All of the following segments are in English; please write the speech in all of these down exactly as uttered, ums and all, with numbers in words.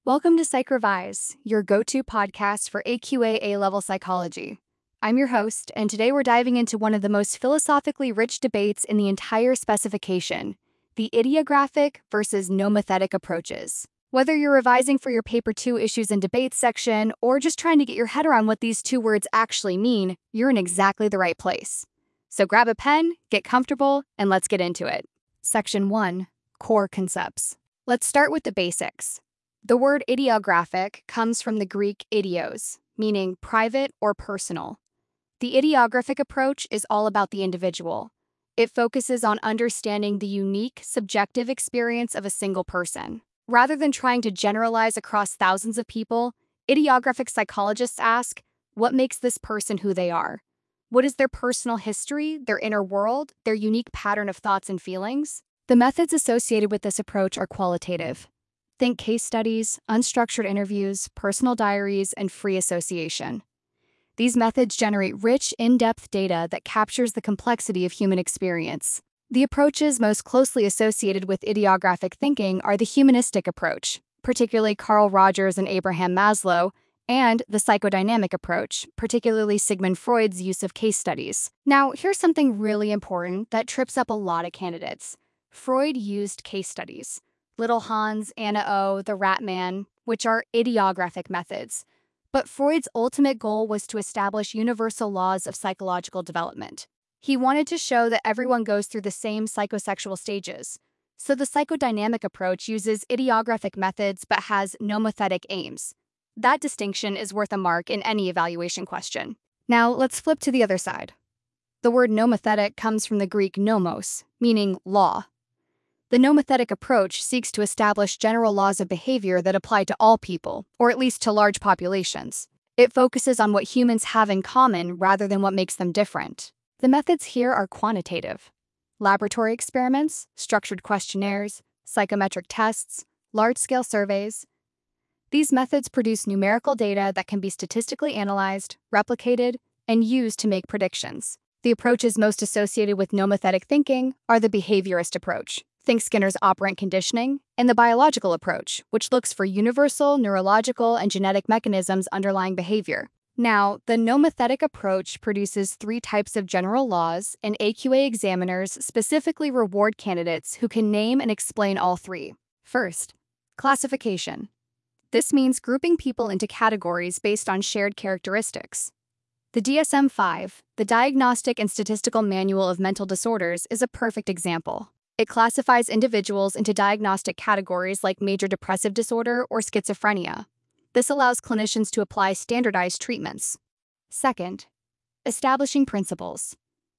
Welcome to Psych Revise, your go-to podcast for A Q A A-level psychology. I'm your host, and today we're diving into one of the most philosophically rich debates in the entire specification, the ideographic versus nomothetic approaches. Whether you're revising for your Paper two Issues and Debates section, or just trying to get your head around what these two words actually mean, you're in exactly the right place. So grab a pen, get comfortable, and let's get into it. Section one, Core Concepts. Let's start with the basics. The word ideographic comes from the Greek idios, meaning private or personal. The ideographic approach is all about the individual. It focuses on understanding the unique, subjective experience of a single person. Rather than trying to generalize across thousands of people, ideographic psychologists ask, what makes this person who they are? What is their personal history, their inner world, their unique pattern of thoughts and feelings? The methods associated with this approach are qualitative. Think case studies, unstructured interviews, personal diaries, and free association. These methods generate rich, in-depth data that captures the complexity of human experience. The approaches most closely associated with ideographic thinking are the humanistic approach, particularly Carl Rogers and Abraham Maslow, and the psychodynamic approach, particularly Sigmund Freud's use of case studies. Now, here's something really important that trips up a lot of candidates. Freud used case studies. Little Hans, Anna O, the Rat Man, which are ideographic methods. But Freud's ultimate goal was to establish universal laws of psychological development. He wanted to show that everyone goes through the same psychosexual stages. So the psychodynamic approach uses ideographic methods but has nomothetic aims. That distinction is worth a mark in any evaluation question. Now, let's flip to the other side. The word nomothetic comes from the Greek nomos, meaning law. The nomothetic approach seeks to establish general laws of behavior that apply to all people, or at least to large populations. It focuses on what humans have in common rather than what makes them different. The methods here are quantitative. Laboratory experiments, structured questionnaires, psychometric tests, large-scale surveys. These methods produce numerical data that can be statistically analyzed, replicated, and used to make predictions. The approaches most associated with nomothetic thinking are the behaviorist approach. Think Skinner's operant conditioning, and the biological approach, which looks for universal, neurological, and genetic mechanisms underlying behavior. Now, the nomothetic approach produces three types of general laws, and A Q A examiners specifically reward candidates who can name and explain all three. First, classification. This means grouping people into categories based on shared characteristics. The D S M five, the Diagnostic and Statistical Manual of Mental Disorders, is a perfect example. It classifies individuals into diagnostic categories like major depressive disorder or schizophrenia. This allows clinicians to apply standardized treatments. Second, establishing principles.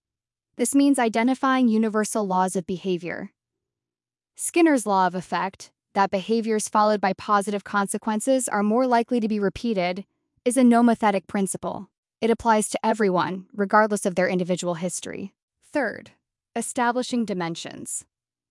This means identifying universal laws of behavior. Skinner's law of effect, that behaviors followed by positive consequences are more likely to be repeated, is a nomothetic principle. It applies to everyone, regardless of their individual history. Third, establishing dimensions.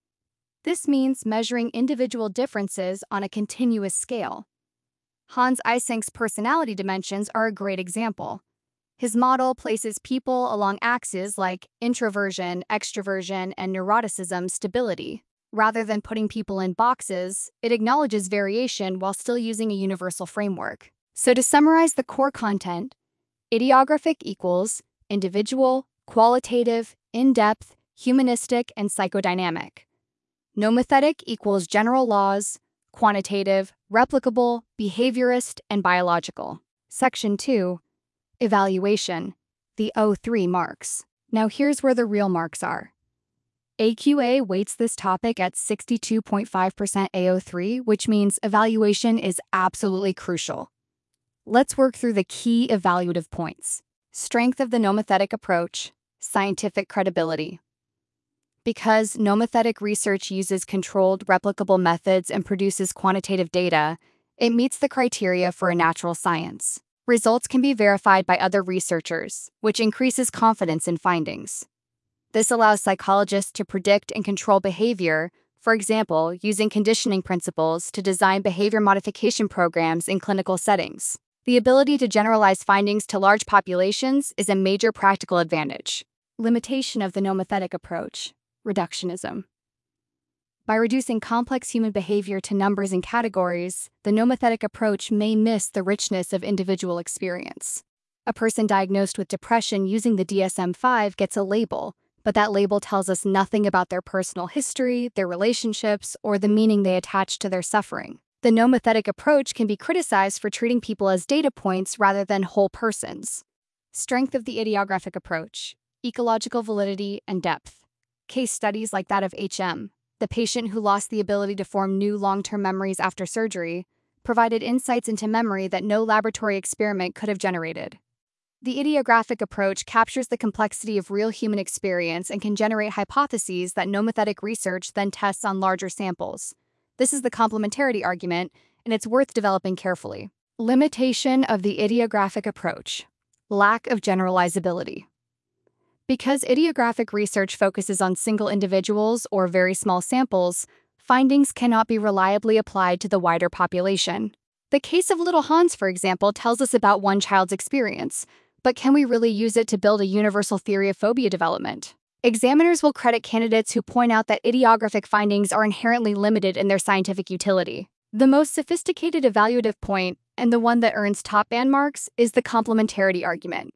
This means measuring individual differences on a continuous scale. Hans Eysenk's personality dimensions are a great example. His model places people along axes like introversion, extroversion, and neuroticism stability. Rather than putting people in boxes, it acknowledges variation while still using a universal framework. So to summarize the core content, ideographic equals individual, qualitative, in-depth, humanistic, and psychodynamic. Nomothetic equals general laws, quantitative, replicable, behaviorist, and biological. Section two, evaluation, the O three marks. Now here's where the real marks are. A Q A weights this topic at sixty-two point five percent A O three, which means evaluation is absolutely crucial. Let's work through the key evaluative points. Strength of the nomothetic approach, scientific credibility. Because nomothetic research uses controlled, replicable methods and produces quantitative data, it meets the criteria for a natural science. Results can be verified by other researchers, which increases confidence in findings. This allows psychologists to predict and control behavior, for example, using conditioning principles to design behavior modification programs in clinical settings. The ability to generalize findings to large populations is a major practical advantage. Limitation of the nomothetic approach, reductionism. By reducing complex human behavior to numbers and categories, the nomothetic approach may miss the richness of individual experience. A person diagnosed with depression using the D S M five gets a label, but that label tells us nothing about their personal history, their relationships, or the meaning they attach to their suffering. The nomothetic approach can be criticized for treating people as data points rather than whole persons. Strength of the idiographic approach: ecological validity and depth. Case studies like that of H M, the patient who lost the ability to form new long-term memories after surgery, provided insights into memory that no laboratory experiment could have generated. The idiographic approach captures the complexity of real human experience and can generate hypotheses that nomothetic research then tests on larger samples. This is the complementarity argument, and it's worth developing carefully. Limitation of the idiographic approach: lack of generalizability. Because idiographic research focuses on single individuals or very small samples, findings cannot be reliably applied to the wider population. The case of little Hans, for example, tells us about one child's experience, but can we really use it to build a universal theory of phobia development? Examiners will credit candidates who point out that idiographic findings are inherently limited in their scientific utility. The most sophisticated evaluative point, and the one that earns top band marks, is the complementarity argument.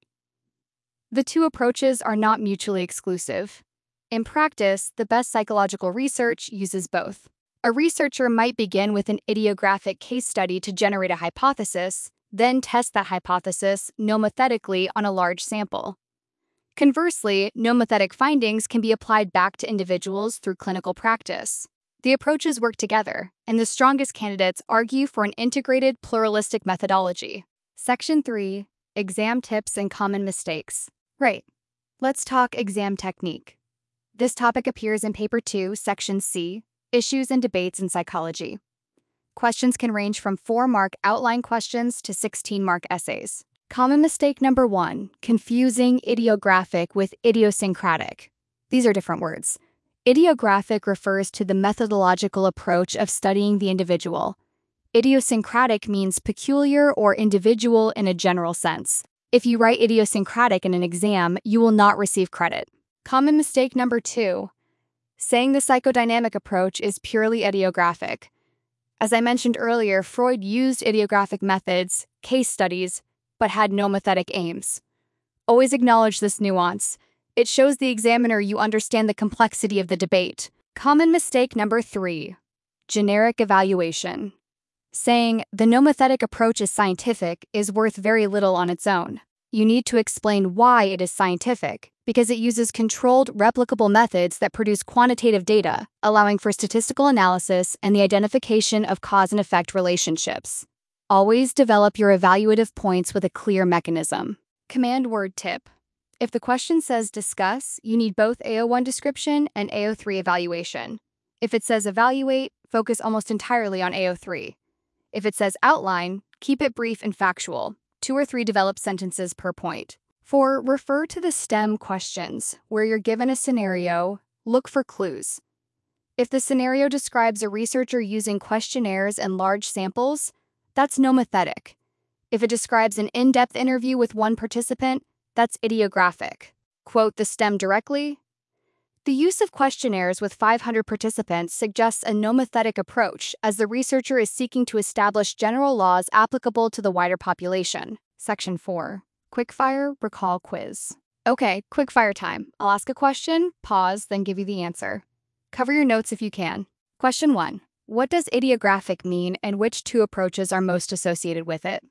The two approaches are not mutually exclusive. In practice, the best psychological research uses both. A researcher might begin with an idiographic case study to generate a hypothesis, then test that hypothesis nomothetically on a large sample. Conversely, nomothetic findings can be applied back to individuals through clinical practice. The approaches work together, and the strongest candidates argue for an integrated, pluralistic methodology. Section three. Exam tips and common mistakes. Right. Let's talk exam technique. This topic appears in Paper two, Section C, Issues and Debates in Psychology. Questions can range from four mark outline questions to sixteen mark essays. Common mistake number one: confusing idiographic with idiosyncratic. These are different words. Idiographic refers to the methodological approach of studying the individual. Idiosyncratic means peculiar or individual in a general sense. If you write idiosyncratic in an exam, you will not receive credit. Common mistake number two: saying the psychodynamic approach is purely idiographic. As I mentioned earlier, Freud used idiographic methods, case studies, but had nomothetic aims. Always acknowledge this nuance. It shows the examiner you understand the complexity of the debate. Common mistake number three: generic evaluation. Saying the nomothetic approach is scientific is worth very little on its own. You need to explain why it is scientific, because it uses controlled, replicable methods that produce quantitative data, allowing for statistical analysis and the identification of cause and effect relationships. Always develop your evaluative points with a clear mechanism. Command word tip: if the question says discuss, you need both A O one description and A O three evaluation. If it says evaluate, focus almost entirely on A O three. If it says outline, keep it brief and factual, two or three developed sentences per point. four. Refer to the STEM questions. Where you're given a scenario, look for clues. If the scenario describes a researcher using questionnaires and large samples, that's nomothetic. If it describes an in-depth interview with one participant, that's idiographic. Quote the STEM directly. The use of questionnaires with five hundred participants suggests a nomothetic approach, as the researcher is seeking to establish general laws applicable to the wider population. Section four. Quickfire Recall Quiz. Okay, quickfire time. I'll ask a question, pause, then give you the answer. Cover your notes if you can. Question one. What does idiographic mean, and which two approaches are most associated with it?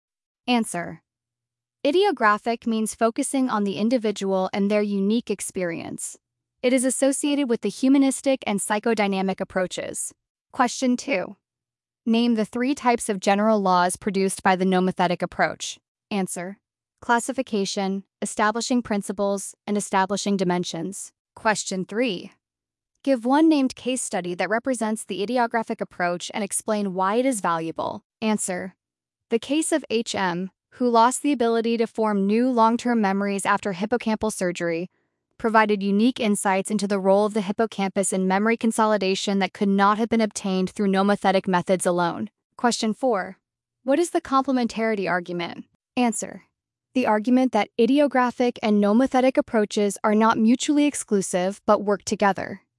Answer. Idiographic means focusing on the individual and their unique experience. It is associated with the humanistic and psychodynamic approaches. Question two. Name the three types of general laws produced by the nomothetic approach. Answer. Classification, establishing principles, and establishing dimensions. Question three. Give one named case study that represents the idiographic approach and explain why it is valuable. Answer. The case of H M, who lost the ability to form new long-term memories after hippocampal surgery, provided unique insights into the role of the hippocampus in memory consolidation that could not have been obtained through nomothetic methods alone. Question four. What is the complementarity argument? Answer. The argument that idiographic and nomothetic approaches are not mutually exclusive but work together.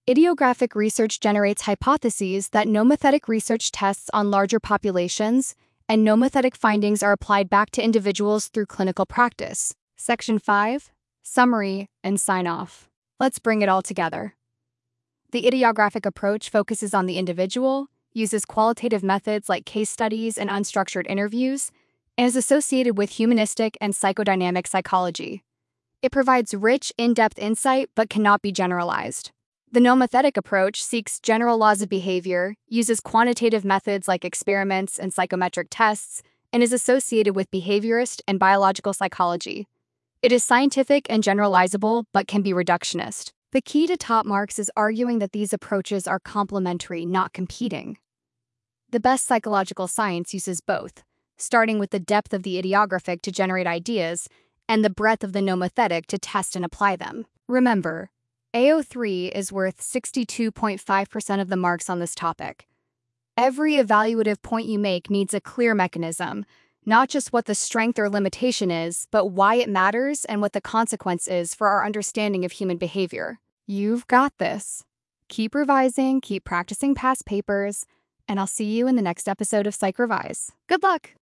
Idiographic research generates hypotheses that nomothetic research tests on larger populations, and nomothetic findings are applied back to individuals through clinical practice. Section five. Summary and sign-off. Let's bring it all together. The idiographic approach focuses on the individual, uses qualitative methods like case studies and unstructured interviews, and is associated with humanistic and psychodynamic psychology. It provides rich, in-depth insight but cannot be generalized. The nomothetic approach seeks general laws of behavior, uses quantitative methods like experiments and psychometric tests, and is associated with behaviorist and biological psychology. It is scientific and generalizable but can be reductionist. The key to top marks is arguing that these approaches are complementary, not competing. The best psychological science uses both, starting with the depth of the idiographic to generate ideas and the breadth of the nomothetic to test and apply them. Remember, A O three is worth sixty-two point five percent of the marks on this topic. Every evaluative point you make needs a clear mechanism, not just what the strength or limitation is, but why it matters and what the consequence is for our understanding of human behavior. You've got this. Keep revising, keep practicing past papers, and I'll see you in the next episode of Psych Revise. Good luck!